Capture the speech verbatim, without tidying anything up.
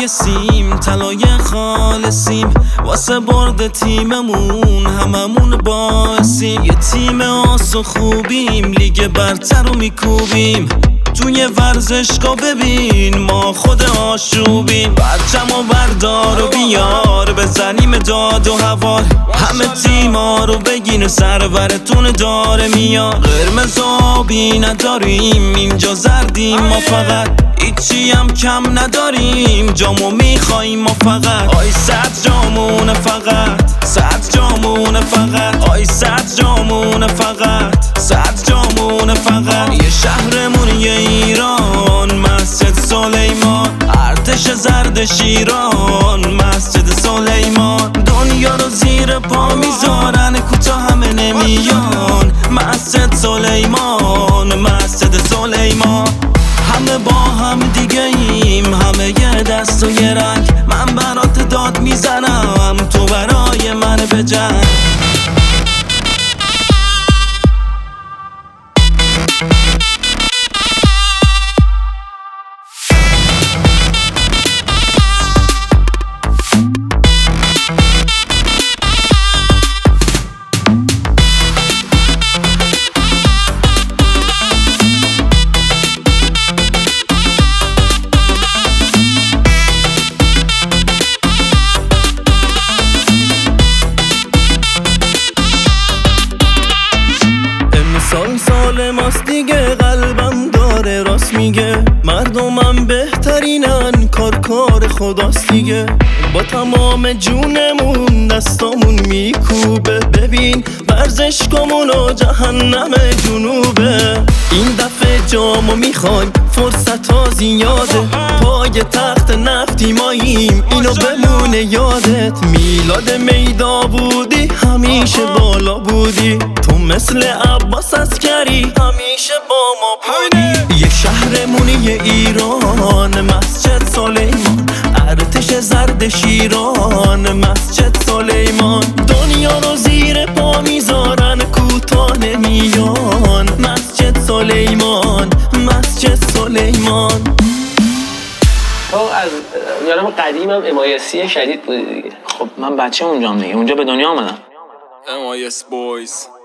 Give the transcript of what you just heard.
نرگسیم طلای خالصیم، واسه برد تیممون هممون باعثیم. یه تیم آس و خوبیم، لیگ برتر رو میکوبیم. توی ورزشگاه ببین ما خود آشوبیم. برچم و بردار و بیار بزنیم داد و هوار. همه تیما رو بگین سرورتون داره میاد. قرمز و آبی نداریم اینجا، زردیم ما فقط. هیچی هم کم نداریم، جامو میخواییم ما فقط. آی صد جامونه فقط، صد جامونه فقط. آی صد جامونه فقط، صد جامونه فقط. یه شهرمون یه ایران، مسجد سلیمان. ارتش زرد شیران، مسجد سلیمان. دنیا رو زیر پا میذارن، کوتا همه نمیان. مسجد سلیمان، مسجد سلیمان. همه با هم دیگه ایم، همه یه دست و یه رنگ. من برات داد میزنم، تو برای من بجنگ. سال سال ماست دیگه، قلبم داره راست میگه. مردمم بهترینن، کار کار خداست دیگه. با تمام جونمون دستامون میکوبه. ببین ورزشگاهمون و جهنم جنوبه. این دفعه جامو میخوایم، فرصت ها زیاده. پای تخت نفتی ماییم، اینو بمونه یادت. میلاد میدا بودی، همیشه بالا بودی. تو مثل عباس عسکری، همیشه با ما بودی. یه شهرمونی یه ایران، مسجد سلیمان. ارتش زرد شیران، مسجد سلیمان. دنیا رو زیر پا میذارن، کوتا نمیان. مسجد سلیمان، مسجد سلیمان. تو از یارم قدیمم امایسی شدید بودی دیگه. خب من بچه اونجام دیگه، اونجا به دنیا آمدم. ام آی اس Boys.